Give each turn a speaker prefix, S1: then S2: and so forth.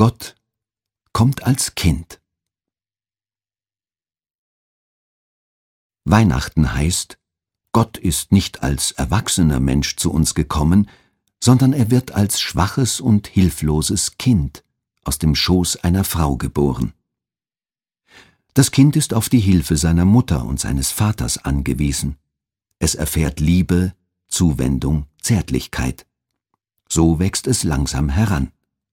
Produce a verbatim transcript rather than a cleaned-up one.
S1: Gott kommt als Kind. Weihnachten heißt, Gott ist nicht als erwachsener Mensch zu uns gekommen, sondern er wird als schwaches und hilfloses Kind aus dem Schoß einer Frau geboren. Das Kind ist auf die Hilfe seiner Mutter und seines Vaters angewiesen. Es erfährt Liebe, Zuwendung, Zärtlichkeit. So wächst es langsam heran.